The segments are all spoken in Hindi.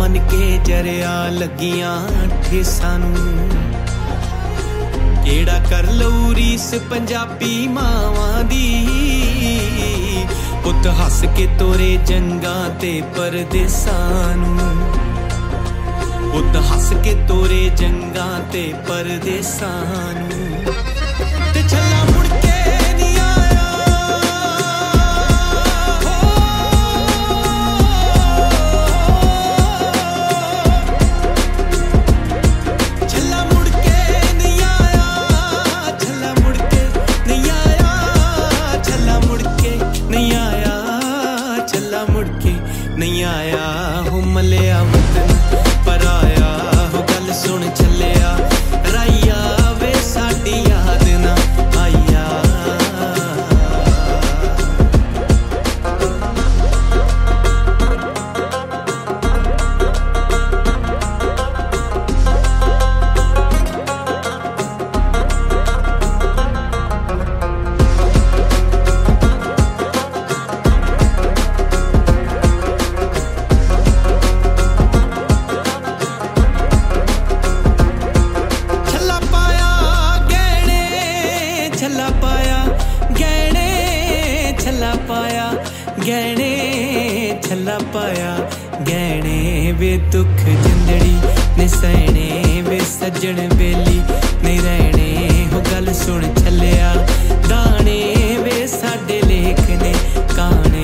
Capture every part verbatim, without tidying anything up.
बन के जरिया लगियां ठेसां नूं केड़ा कर लऊ रीस पंजाबी मावां दी पुत हस के तोरे जंगां ते परदेसां नूं पुत हस के तोरे जंगां ते परदेसां नूं ते छल्ला मुड़ के नहीं आया छल्ला मुड़ के नहीं आया छल्ला मुड़ के नहीं आया छल्ला मुड़ के नहीं आया छल्ला मुड़ के नहीं आया हो मलिया वतन पर आया हो गल सुन छल्लिया राइया वे साडी याद ना आया पाया गहने वे दुख जिंदड़ी ने सहने वे सज्जन बेली नहीं रहने हो गल सुन छलिया दाने वे साडे लेख ने काने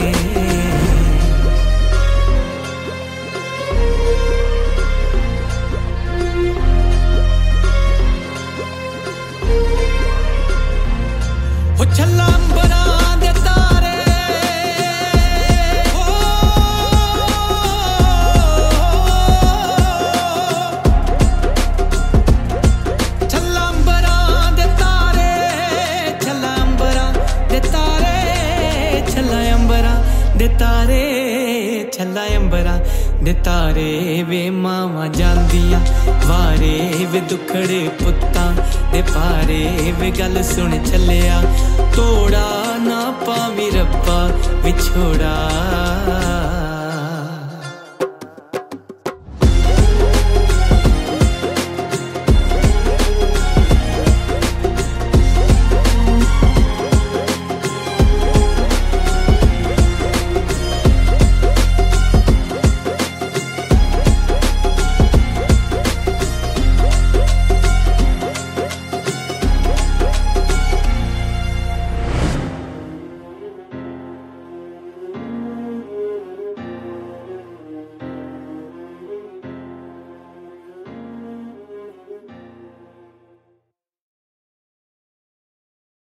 हो छल्ला अंबरा दे तारे दे तारे छल्ला अंबरा दे तारे वे मावा जांदियां वारे वे दुखड़े पुत्तां दे पारे वे गल सुन छल्लिया तोड़ा ना पावी रब्बा विछोड़ा